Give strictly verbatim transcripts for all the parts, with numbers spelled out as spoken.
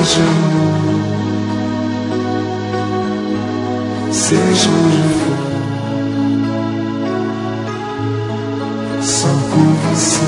de amor, seja onde for, só com você.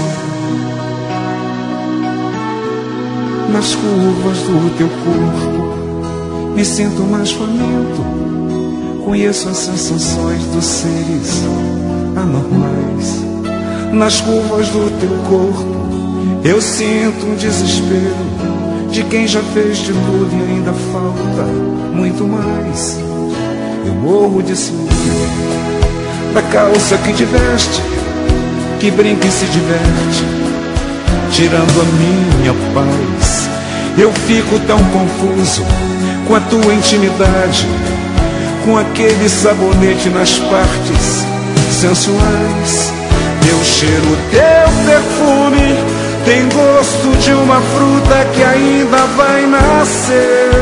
Nas curvas do teu corpo me sinto mais faminto, conheço as sensações dos seres anormais. Nas curvas do teu corpo eu sinto um desespero de quem já fez de tudo e ainda falta muito mais. Eu morro de ciúme da calça que te veste, que brinca e se diverte, tirando a minha paz. Eu fico tão confuso com a tua intimidade, com aquele sabonete nas partes sensuais. Eu cheiro teu perfume, tem gosto de uma fruta que ainda vai nascer.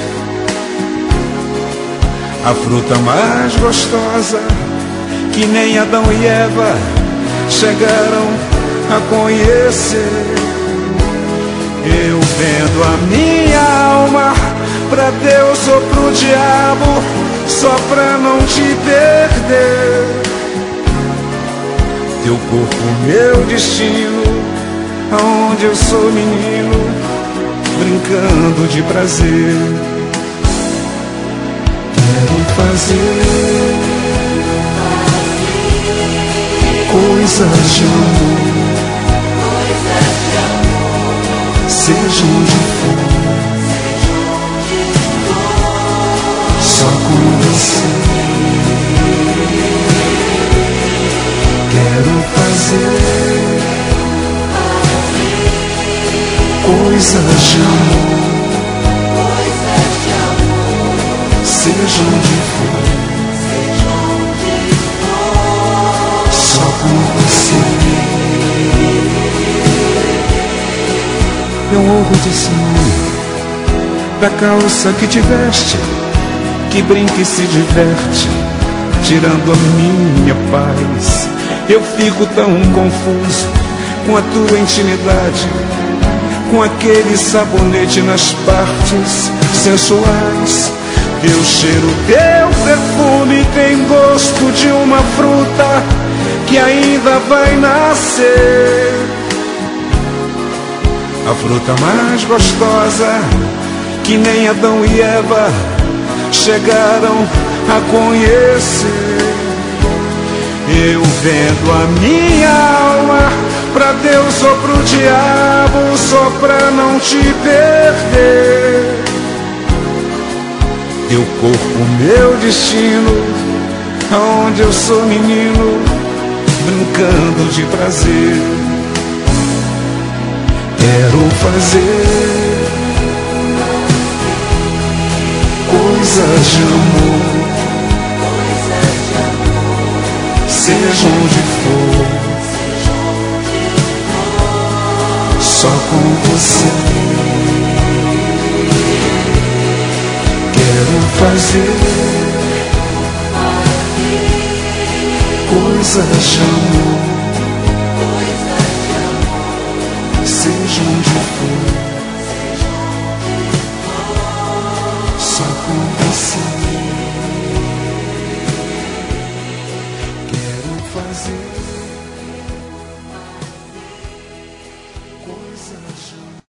A fruta mais gostosa que nem Adão e Eva chegaram a conhecer. Eu vendo a minha alma pra Deus ou pro diabo, só pra não te perder. Teu corpo, meu destino, aonde eu sou menino, brincando de prazer. Quero fazer coisas de amor, seja onde for, só com você. Quero fazer coisas de amor, seja onde for, só com você. Eu morro de ciúme da calça que te veste, que brinca e se diverte, tirando a minha paz. Eu fico tão confuso com a tua intimidade, com aquele sabonete nas partes sensuais. Teu cheiro, teu perfume tem gosto de uma fruta que ainda vai nascer. A fruta mais gostosa que nem Adão e Eva chegaram a conhecer. Eu vendo a minha alma pra Deus ou pro diabo, só pra não te perder. Teu corpo, meu destino, aonde eu sou menino, brincando de prazer. Quero fazer coisas de amor, seja onde for, só com você. Quero fazer coisas de amor, seja onde for, só com você. Quero fazer